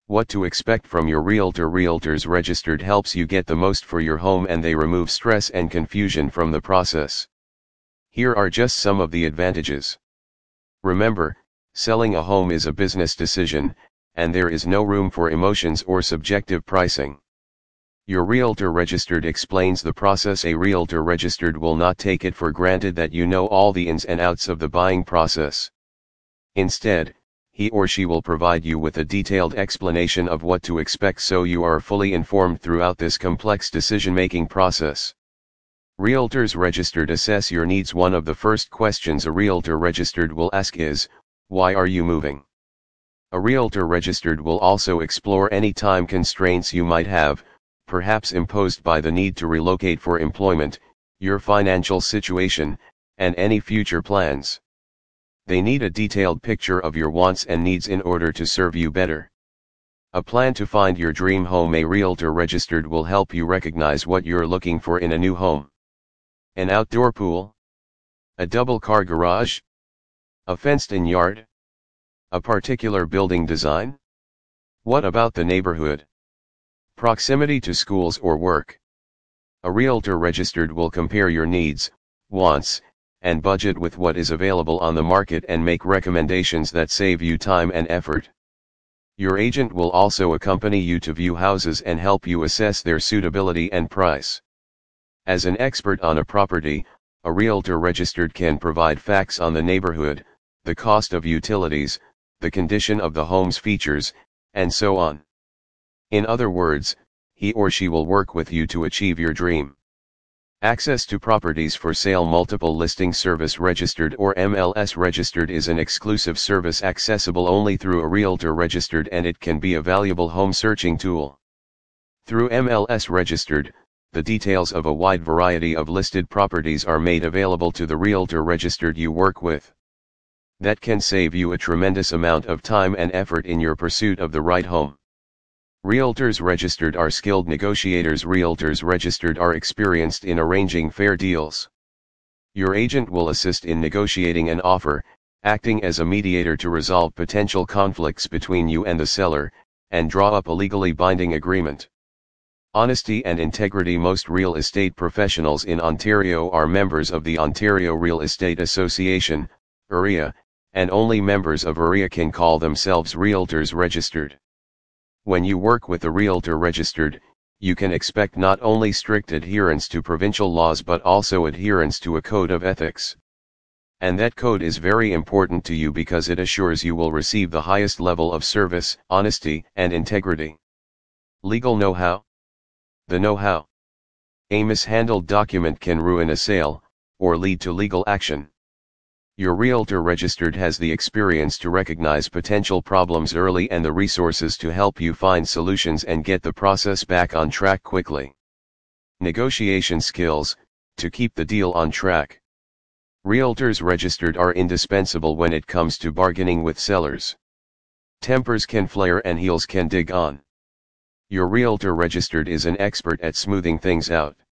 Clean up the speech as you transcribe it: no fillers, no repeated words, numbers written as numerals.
What to expect from your realtor. Realtors Registered helps you get the most for your home, and they remove stress and confusion from the process. Here are just some of the advantages. Remember, selling a home is a business decision, and there is no room for emotions or subjective pricing. Your Realtor Registered explains the process. A Realtor Registered will not take it for granted that you know all the ins and outs of the buying process. Instead, he or she will provide you with a detailed explanation of what to expect, so you are fully informed throughout this complex decision-making process. Realtors Registered assess your needs. One of the first questions a Realtor Registered will ask is, why are you moving? A Realtor Registered will also explore any time constraints you might have, perhaps imposed by the need to relocate for employment, your financial situation, and any future plans. They need a detailed picture of your wants and needs in order to serve you better. A plan to find your dream home. A Realtor Registered will help you recognize what you're looking for in a new home. An outdoor pool? A double-car garage? A fenced-in yard? A particular building design? What about the neighborhood? Proximity to schools or work? A Realtor Registered will compare your needs, wants, and budget with what is available on the market and make recommendations that save you time and effort. Your agent will also accompany you to view houses and help you assess their suitability and price. As an expert on a property, a Realtor Registered can provide facts on the neighborhood, the cost of utilities, the condition of the home's features, and so on. In other words, he or she will work with you to achieve your dream. Access to properties for sale. Multiple Listing Service Registered, or MLS Registered, is an exclusive service accessible only through a Realtor Registered, and it can be a valuable home searching tool. Through MLS Registered, the details of a wide variety of listed properties are made available to the Realtor Registered you work with. That can save you a tremendous amount of time and effort in your pursuit of the right home. Realtors Registered are skilled negotiators. Realtors Registered are experienced in arranging fair deals. Your agent will assist in negotiating an offer, acting as a mediator to resolve potential conflicts between you and the seller, and draw up a legally binding agreement. Honesty and integrity. Most real estate professionals in Ontario are members of the Ontario Real Estate Association, OREA, and only members of OREA can call themselves Realtors Registered. When you work with a Realtor Registered, you can expect not only strict adherence to provincial laws but also adherence to a code of ethics. And that code is very important to you because it assures you will receive the highest level of service, honesty, and integrity. Legal know-how? The know-how. A mishandled document can ruin a sale, or lead to legal action. Your Realtor Registered has the experience to recognize potential problems early and the resources to help you find solutions and get the process back on track quickly. Negotiation skills, to keep the deal on track. Realtors Registered are indispensable when it comes to bargaining with sellers. Tempers can flare and heels can dig on. Your Realtor Registered is an expert at smoothing things out.